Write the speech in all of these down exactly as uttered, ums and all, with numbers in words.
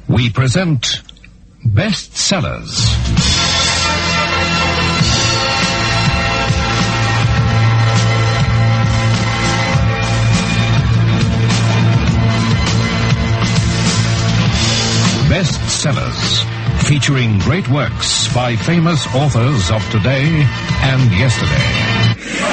we present Best Sellers. Best Sellers, featuring great works by famous authors of today and yesterday.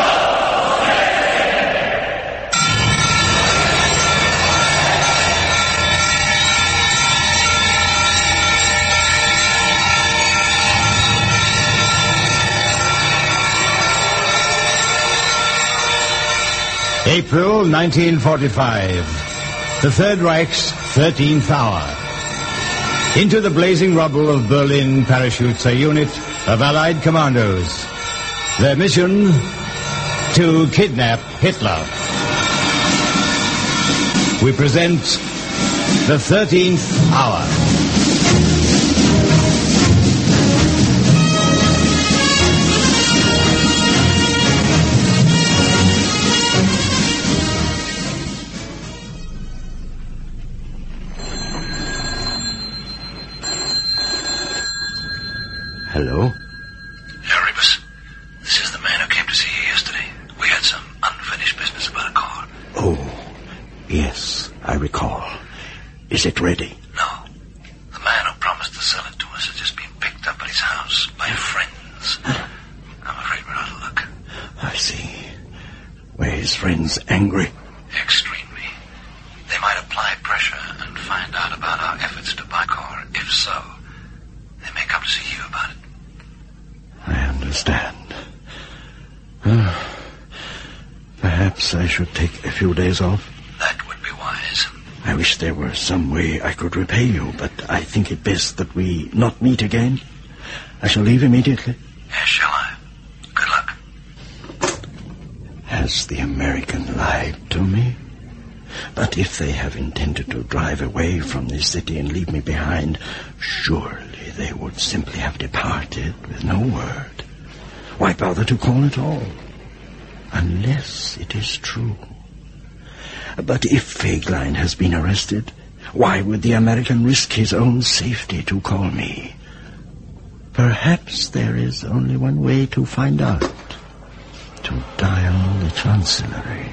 April nineteen forty-five. The Third Reich's thirteenth hour. Into the blazing rubble of Berlin parachutes a unit of Allied commandos. Their mission, to kidnap Hitler. We present the thirteenth hour. Hello? Herr Rebus, this is the man who came to see you yesterday. We had some unfinished business about a car. Oh, yes, I recall. Is it ready? No. The man who promised to sell it to us has just been picked up at his house by friends. I'm afraid we're out of luck. I see. Were his friends angry? Extremely. They might apply pressure and find out about our efforts to buy a car. If so, they may come to see you about it. I understand. Uh, perhaps I should take a few days off. That would be wise. I wish there were some way I could repay you, but I think it best that we not meet again. I shall leave immediately. Yes, shall I? Good luck. Has the American lied to me? But if they have intended to drive away from this city and leave me behind, surely they would simply have departed with no word. Why bother to call at all? Unless it is true. But if Fegelein has been arrested, why would the American risk his own safety to call me? Perhaps there is only one way to find out. To dial the Chancellery.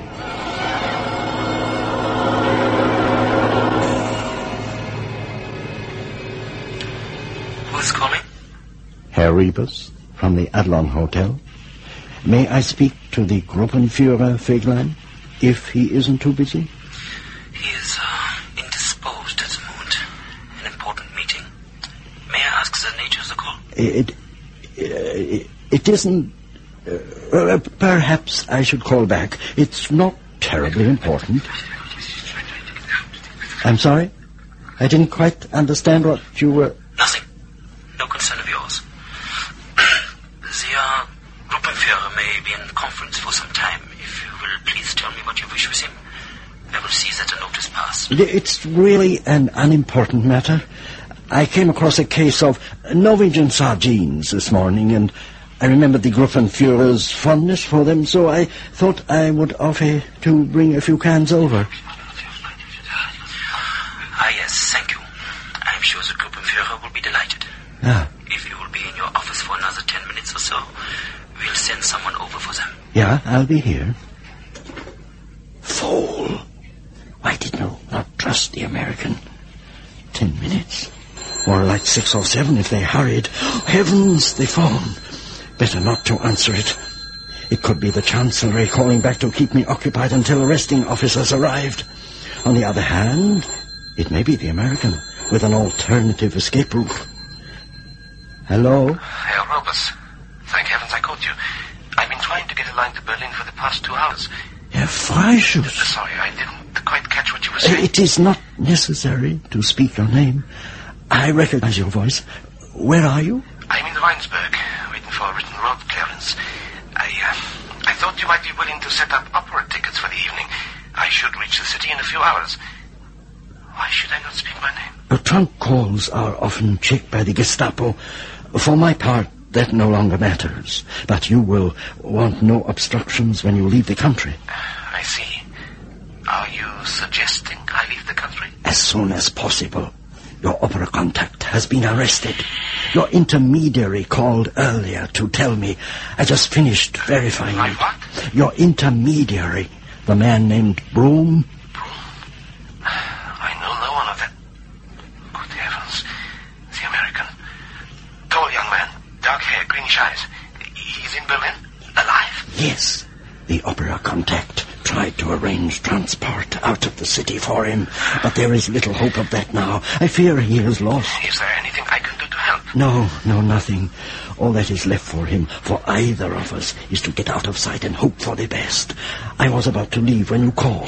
Who's calling? Herr Rebus, from the Adlon Hotel. May I speak to the Gruppenführer Fegelein, if he isn't too busy? He is uh, indisposed at the moment. An important meeting. May I ask the nature of the call? It, it, it isn't... Uh, perhaps I should call back. It's not terribly important. I'm sorry? I didn't quite understand what you were... Nothing. No concern of yours. The uh, Gruppenführer may be in conference for some time. If you will please tell me what you wish with him, I will see that a notice pass. It's really an unimportant matter. I came across a case of Norwegian sardines this morning, and I remembered the Gruppenführer's fondness for them, so I thought I would offer to bring a few cans over. Ah, yes, thank you. I'm sure the Gruppenführer will be delighted. Ah. If you will be in your office for another ten minutes or so, we'll send someone over for them. Yeah, I'll be here. Fool! Why did you not trust the American? Ten minutes. More like six or seven if they hurried. Heavens, the phone. Better not to answer it. It could be the Chancellery calling back to keep me occupied until arresting officers arrived. On the other hand, it may be the American with an alternative escape route. Hello? Herr Rebus, thank heavens I caught you. I've been trying to get a line to Berlin for the past two hours. Herr Freischutz. Sorry, I didn't quite catch what you were saying. It is not necessary to speak your name. I recognize your voice. Where are you? I'm in Weinsberg, waiting for a written road clearance. I, uh, I thought you might be willing to set up opera tickets for the evening. I should reach the city in a few hours. Why should I not speak my name? Your trunk calls are often checked by the Gestapo. For my part, that no longer matters. But you will want no obstructions when you leave the country. I see. Are you suggesting I leave the country? As soon as possible. Your opera contact has been arrested. Your intermediary called earlier to tell me. I just finished verifying. My what? Your intermediary, the man named Broom. I know no one of them. Good heavens. The American. Tall young man. Dark hair, greenish eyes. He's in Berlin? Alive? Yes. The opera contact tried to arrange transport out of the city for him, but there is little hope of that now. I fear he is lost. Is there anything I can do to help? No, no, nothing. All that is left for him, for either of us, is to get out of sight and hope for the best. I was about to leave when you called.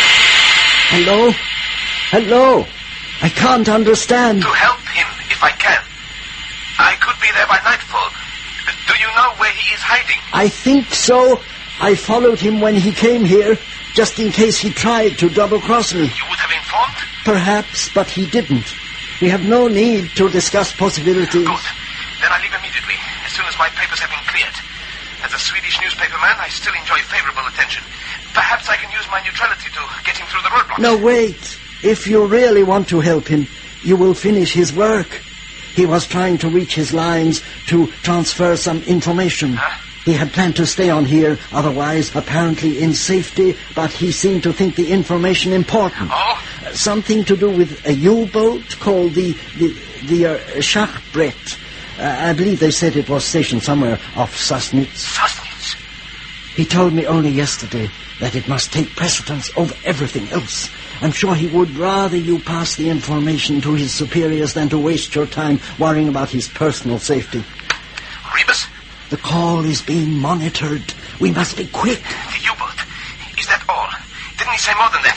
Hello? Hello? I can't understand. To help him, if I can. I could be there by nightfall. Do you know where he is hiding? I think so. I followed him when he came here, just in case he tried to double-cross me. You would have informed? Perhaps, but he didn't. We have no need to discuss possibilities. Good. Then I leave immediately, as soon as my papers have been cleared. As a Swedish newspaperman, I still enjoy favorable attention. Perhaps I can use my neutrality to get him through the roadblocks. No, wait. If you really want to help him, you will finish his work. He was trying to reach his lines to transfer some information. Huh? He had planned to stay on here, otherwise apparently in safety, but he seemed to think the information important. Oh? Uh, something to do with a U-boat called the the, the uh, Schachbrett. Uh, I believe they said it was stationed somewhere off Sassnitz. Sassnitz? He told me only yesterday that it must take precedence over everything else. I'm sure he would rather you pass the information to his superiors than to waste your time worrying about his personal safety. Rebus? The call is being monitored. We must be quick. The U-boat. Is that all? Didn't he say more than that?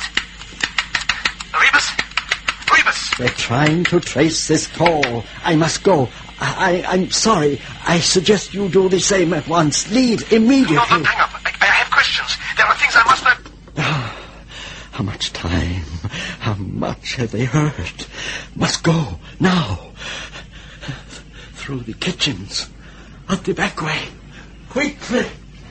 Rebus? Rebus? They're trying to trace this call. I must go. I, I, I'm sorry. I suggest you do the same at once. Leave immediately. No, don't hang up. I, I have questions. There are things I must know. Oh, how much time? How much have they heard? Must go now. Through the kitchens. Out the back way. Quickly.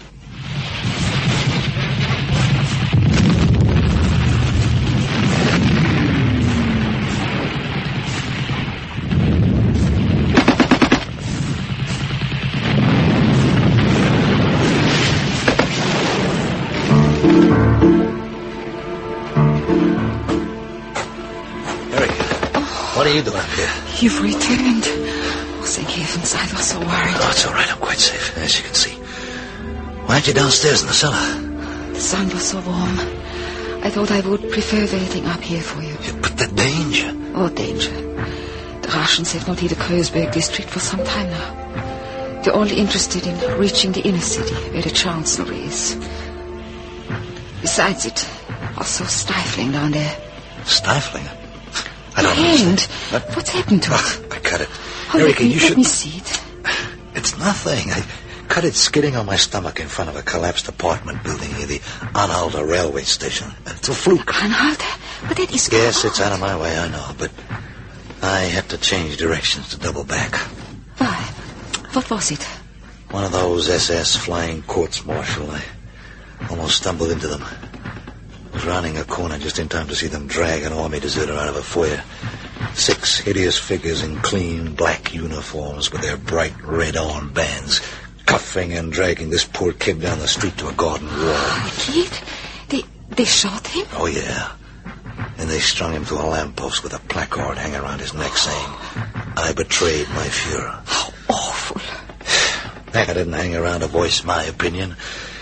What are you doing up here? You've returned. Oh, thank heavens, I was so worried. Oh, it's all right. I'm quite safe, as you can see. Why aren't you downstairs in the cellar? The sun was so warm. I thought I would prefer waiting up here for you. Yeah, but the danger. Oh, danger. The Russians have not hit the Kreuzberg district for some time now. They're only interested in reaching the inner city, where the chancellery is. Besides, it was so stifling down there. Stifling? I don't Your hand. understand. What? What's happened to it? Oh, I cut it. Oh, Erica, let me, you let should... me see it. It's nothing. I cut it skidding on my stomach in front of a collapsed apartment building near the Anhalter railway station. It's a fluke. Anhalter? But that is... Yes, it's out of my way, I know, but I had to change directions to double back. Why? What was it? One of those S S flying courts-martial. I almost stumbled into them. I was rounding a corner just in time to see them drag an army deserter out of a foyer. Six hideous figures in clean black uniforms with their bright red armbands, cuffing and dragging this poor kid down the street to a garden wall. The kid? They, they shot him? Oh, yeah. And they strung him to a lamppost with a placard hanging around his neck saying, "I betrayed my Fuhrer." How awful. Heck, I didn't hang around to voice my opinion.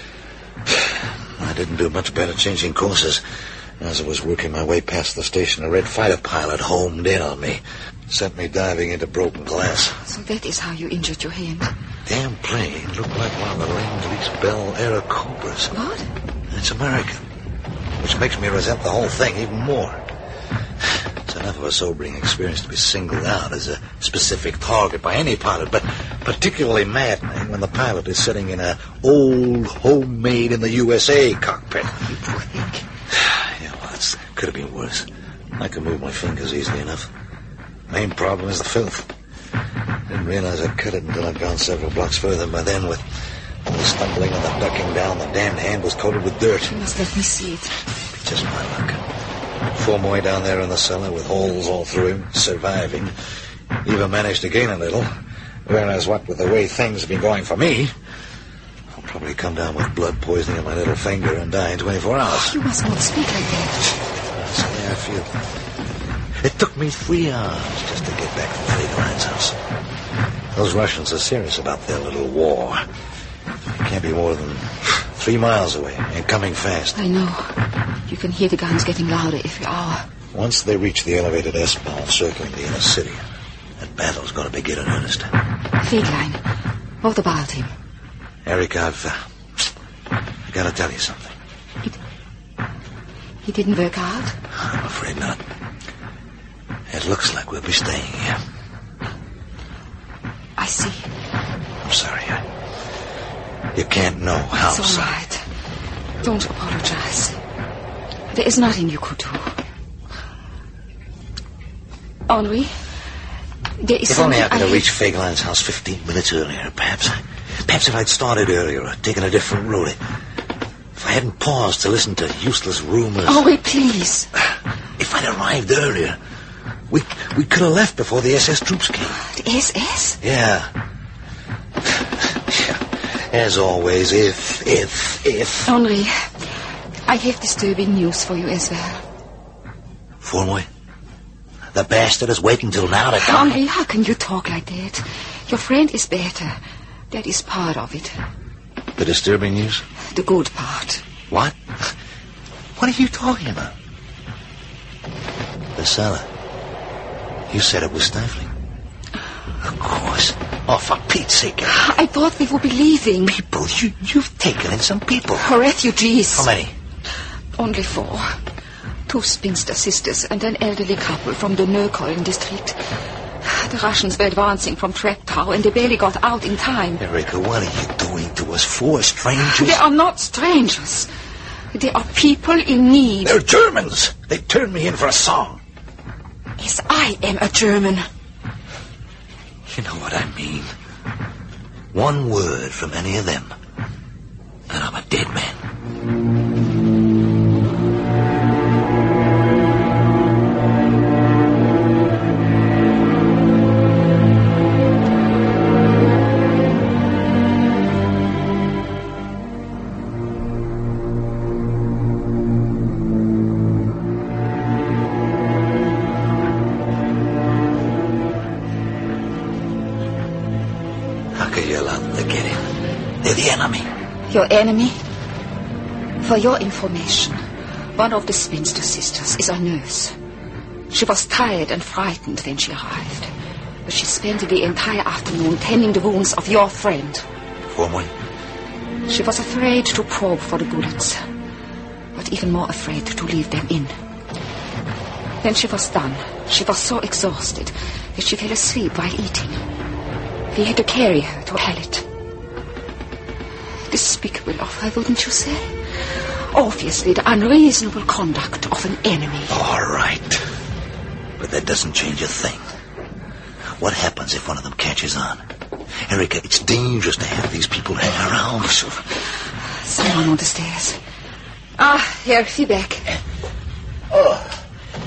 I didn't do much better changing courses. As I was working my way past the station, a red fighter pilot homed in on me, sent me diving into broken glass. So that is how you injured your hand. Damn plane looked like one of the Lend-Lease Bell Era Cobras. What? It's American, which makes me resent the whole thing even more. It's enough of a sobering experience to be singled out as a specific target by any pilot, but particularly maddening when the pilot is sitting in a old, homemade in the U S A cockpit. You poor thing. Yeah, well, it could have been worse. I could move my fingers easily enough. Main problem is the filth. Didn't realize I'd cut it until I'd gone several blocks further. By then, with all the stumbling and the ducking down, the damned hand was coated with dirt. You must let me see it. Just my luck. Formoy down there in the cellar with holes all through him, surviving. Even managed to gain a little. Whereas what with the way things have been going for me, I'll probably come down with blood poisoning in my little finger and die in twenty-four hours. You must not speak like that. That's the way I feel. It took me three hours just to get back from Fegeline's house. Those Russians are serious about their little war. It can't be more than three miles away and coming fast. I know. You can hear the guns getting louder every hour. Once they reach the elevated S-Bahn circling the inner city, that battle's going to begin in earnest. Fegelein, what about him? Eric, I've... Uh, I've got to tell you something. He, he didn't work out? I'm afraid not. It looks like we'll be staying here. I see. I'm sorry. I, you can't know how It's all sorry. right. Don't apologize. There is nothing you could do. Henri, there is If only something I could have I... reached Fegeline's house fifteen minutes earlier, perhaps. Perhaps if I'd started earlier or taken a different route. If I hadn't paused to listen to useless rumors. Henri, please. If I'd arrived earlier, we we could have left before the S S troops came. The S S? Yeah. As always, if, if, if... Henri, I have disturbing news for you as well. Formoy, the bastard is waiting till now to die. Henri, how can you talk like that? Your friend is better. That is part of it. The disturbing news? The good part. What? What are you talking about? The cellar. You said it was stifling. Of course. Oh, for Pete's sake. I thought we would be leaving. People, you, you've taken in some people. Refugees. How many? Only four. Two spinster sisters and an elderly couple from the Neukölln district. The Russians were advancing from Treptow and they barely got out in time. Erica, what are you doing to us? Four strangers? They are not strangers. They are people in need. They're Germans. They turned me in for a song. Yes, I am a German. You know what I mean. One word from any of them, and I'm a dead man. Your enemy? For your information, one of the spinster sisters is a nurse. She was tired and frightened when she arrived. But she spent the entire afternoon tending the wounds of your friend. Formoy? She was afraid to probe for the bullets, but even more afraid to leave them in. When she was done, she was so exhausted that she fell asleep while eating. We had to carry her to a pallet. Despicable of her, wouldn't you say? Obviously the unreasonable conduct of an enemy. All right. But that doesn't change a thing. What happens if one of them catches on? Erica, it's dangerous to have these people hang around. Someone on the stairs. Ah, Herr Fiebeck. Oh.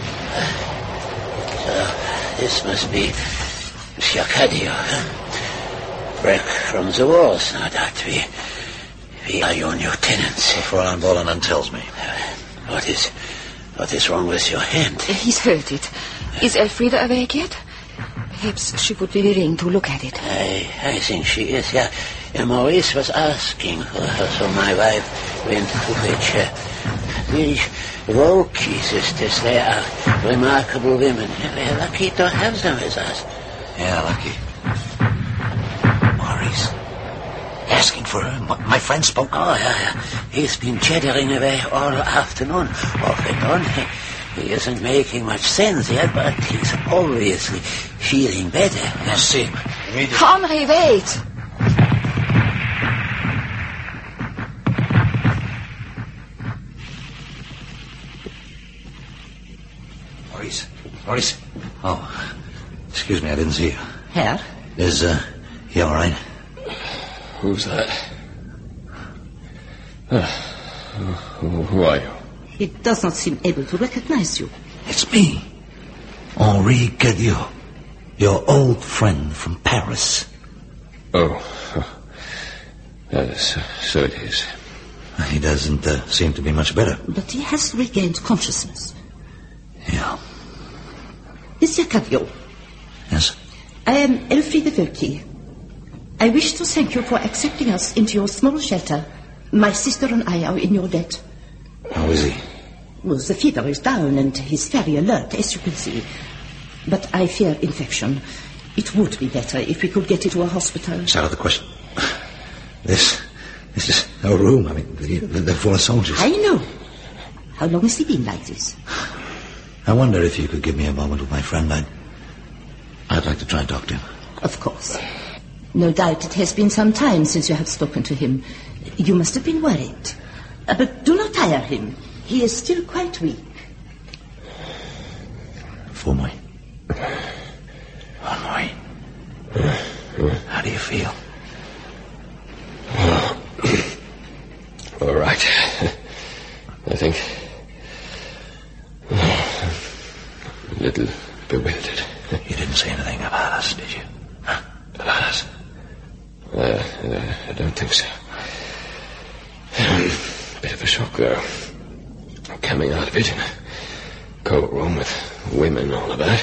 So, this must be Monsieur Cadio. Break from the walls, no doubt. We... We are your new tenants. Fräulein Bolanen tells me. What is... What is wrong with your hand? He's hurt it. Is Elfrida awake yet? Perhaps she would be willing to look at it. I, I think she is, yeah. And Maurice was asking for her, so my wife went to fetch her. These Volky sisters, they are remarkable women. We're lucky to have them with us. Yeah, lucky. Maurice. Asking for her? My, my friend spoke. Oh, yeah, yeah. He's been chattering away all afternoon. Off and on. He, he isn't making much sense yet, but he's obviously feeling better. Let's see him. Immediately. Henri, wait. Maurice. Maurice. Oh, excuse me, I didn't see you. Herr? Is, uh, he all right? Who's that? Uh, who, who are you? He does not seem able to recognize you. It's me, Henri Cadio, your old friend from Paris. Oh, uh, so, so it is. He doesn't uh, seem to be much better. But he has regained consciousness. Yeah. Monsieur Cadio. Yes? I am Elfriede Wilkie. I wish to thank you for accepting us into your small shelter. My sister and I are in your debt. How is he? Well, the fever is down and he's very alert, as you can see. But I fear infection. It would be better if we could get into a hospital. It's out of the question. This, this is no room. I mean, they're full of soldiers. I know. How long has he been like this? I wonder if you could give me a moment with my friend. I'd, I'd like to try and talk to him. Of course. No doubt it has been some time since you have spoken to him. You must have been worried. Uh, but do not tire him. He is still quite weak. Fourmoy. Fourmoy. How do you feel? All right. I think. A little bewildered. You didn't say anything about us, did you? Huh? About us? Uh, uh, I don't think so. Bit of a shock, though. Coming out of it in a cold room with women all about.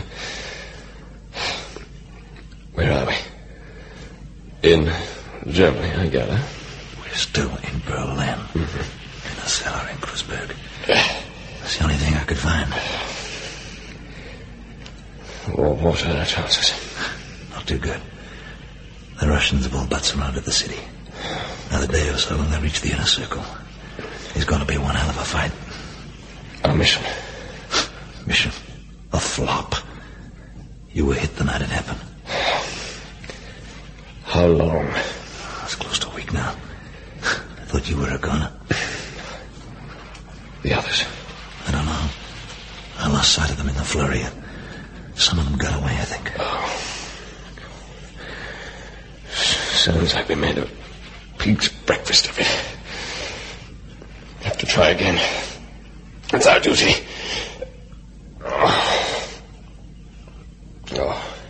Where are we? In Germany, I gather. We're still in Berlin. Mm-hmm. In a cellar in Kreuzberg. That's the only thing I could find. Well, what are our chances? Not too good. The Russians have all but surrounded the city. Another day or so and they'll reach the inner circle. It's going to be one hell of a fight. Our mission? Mission? A flop. You were hit the night it happened. How long? It's close to a week now. I thought you were a goner. The others? I don't know. I lost sight of them in the flurry. Some of them got away, I think. Oh. Sounds like we made a pig's breakfast of it. Have to try again. It's our duty. Oh. Oh.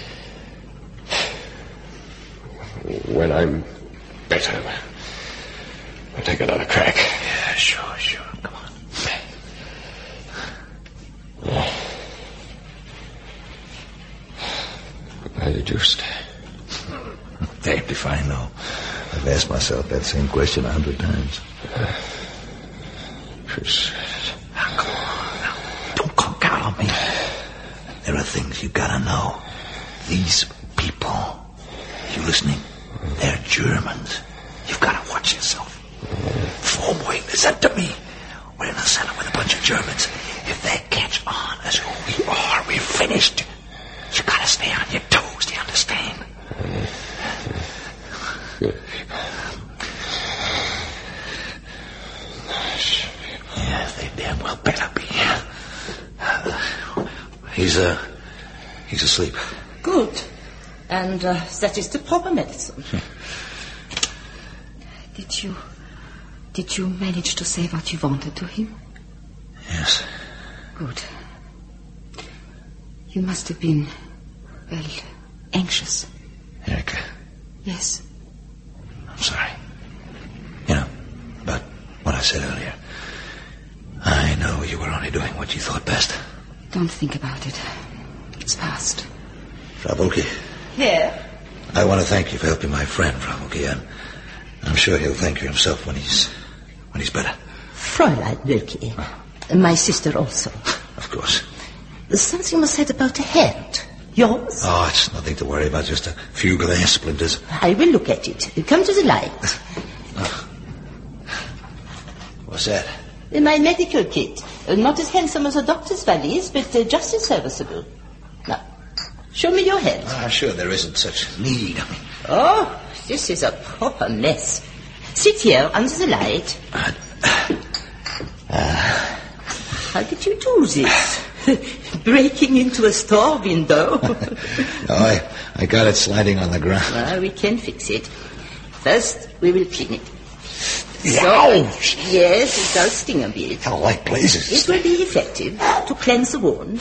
When I'm better, I'll take another crack. Yeah, sure, sure. Come on. Oh. Why did you stay? Damned if I know. I've asked myself that same question a hundred times. Uh, Chris. Now, come on. Now, don't conk out on me. There are things you gotta know. These people, you listening? They're Germans. You've gotta watch yourself. Fourmoy, listen to me. We're in a cellar with a bunch of Germans. If they catch on as who we are, we're finished. You gotta stay on your toes, do you understand? Good people. Nice people. Yeah, they damn well better be. Uh, he's, uh, he's asleep. Good. And uh, that is the proper medicine. Did you... Did you manage to say what you wanted to him? Yes. Good. You must have been, well, anxious. Erica. Yes. I'm sorry. You know, about what I said earlier. I know you were only doing what you thought best. Don't think about it. It's past. Frau Wilkie. Here. I want to thank you for helping my friend, Frau Wilkie, and I'm sure he'll thank you himself when he's when he's better. Fräulein Wilkie. My sister also. Of course. Something was said about a hand. Yours? Oh, it's nothing to worry about, just a few glass splinters. I will look at it. Come to the light. Oh. What's that? My medical kit. Uh, not as handsome as a doctor's valise, but uh, just as serviceable. Now, show me your hand. Ah, sure, there isn't such need. I mean... Oh, this is a proper mess. Sit here under the light. Uh, uh, How did you do this? Breaking into a store window? no, I, I got it sliding on the ground. Well, we can fix it. First, we will clean it. Ouch! Yes, it does sting a bit. How like blazes. It will be effective to cleanse the wound.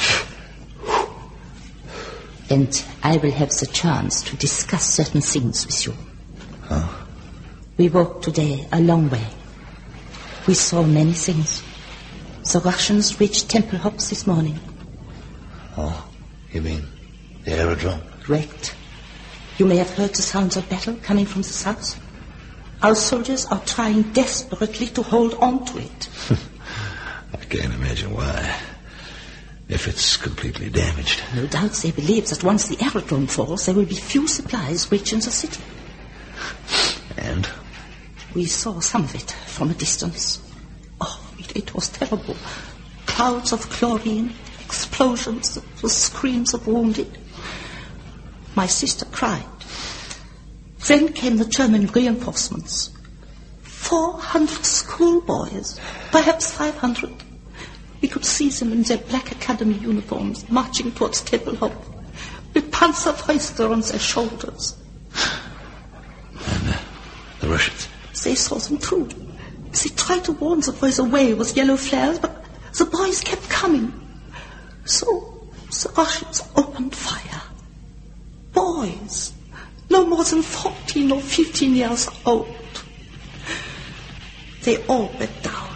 And I will have the chance to discuss certain things with you. Huh? We walked today a long way. We saw many things. The Russians reached Tempelhof this morning. Oh, you mean the aerodrome? Correct. You may have heard the sounds of battle coming from the south. Our soldiers are trying desperately to hold on to it. I can't imagine why. If it's completely damaged. No doubt they believe that once the aerodrome falls, there will be few supplies reaching the city. And? We saw some of it from a distance. Oh, it, it was terrible. Clouds of chlorine, explosions, the screams of wounded. My sister cried. Then came the German reinforcements. Four hundred schoolboys, perhaps five hundred. We could see them in their black academy uniforms marching towards Tempelhof with Panzerfäuste on their shoulders. And uh, the Russians? They saw them too. They tried to warn the boys away with yellow flares, but the boys kept coming. So the Russians opened fire. Boys, no more than fourteen or fifteen years old. They all went down.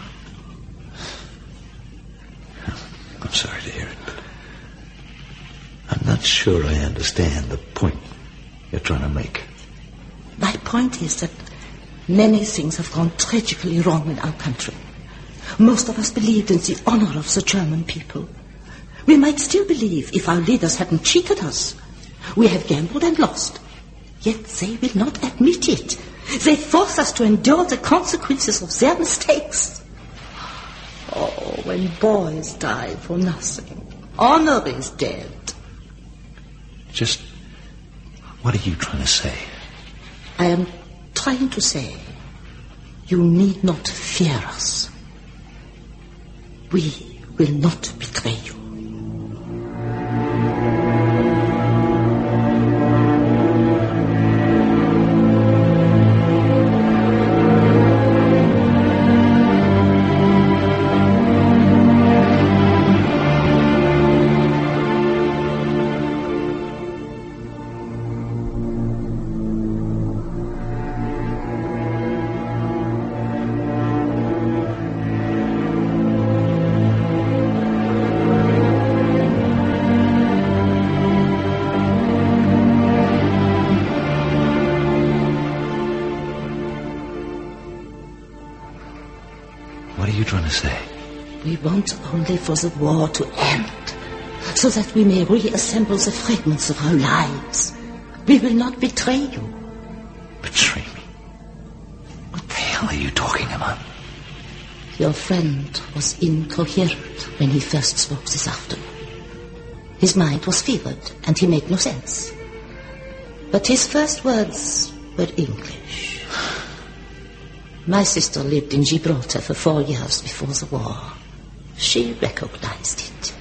I'm sorry to hear it, but I'm not sure I understand the point you're trying to make. My point is that many things have gone tragically wrong in our country. Most of us believed in the honor of the German people. We might still believe if our leaders hadn't cheated us. We have gambled and lost. Yet they will not admit it. They force us to endure the consequences of their mistakes. Oh, when boys die for nothing, honor is dead. Just what are you trying to say? I am trying to say you need not fear us. We will not betray you. We want only for the war to end, so that we may reassemble the fragments of our lives. We will not betray you. Betray me? What the hell are you talking about? Your friend was incoherent when he first spoke this afternoon. His mind was fevered, and he made no sense. But his first words were English. My sister lived in Gibraltar for four years before the war. She recognized it.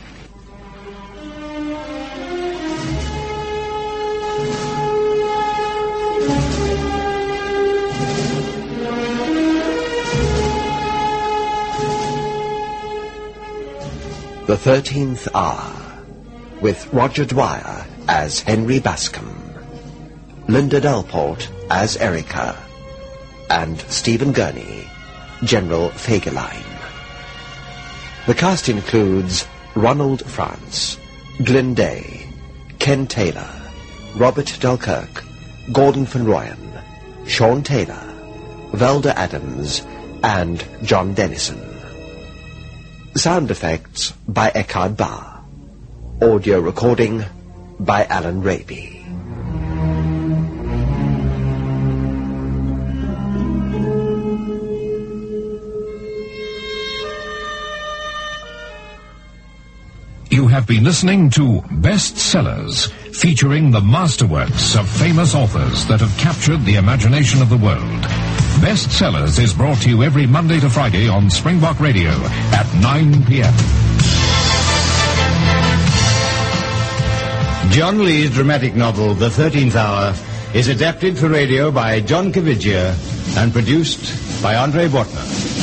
The Thirteenth Hour, with Roger Dwyer as Henry Bascom, Linda Delport as Erica, and Stephen Gurney, General Fegelein. The cast includes Ronald France, Glyn Day, Ken Taylor, Robert Delkirk, Gordon Van Royen, Sean Taylor, Velda Adams, and John Dennison. Sound effects by Eckhard Barr. Audio recording by Alan Raby. You have been listening to Bestsellers, featuring the masterworks of famous authors that have captured the imagination of the world. Bestsellers is brought to you every Monday to Friday on Springbok Radio at nine p.m. John Lee's dramatic novel, The Thirteenth Hour, is adapted for radio by John Caviglia and produced by Andre Bortner.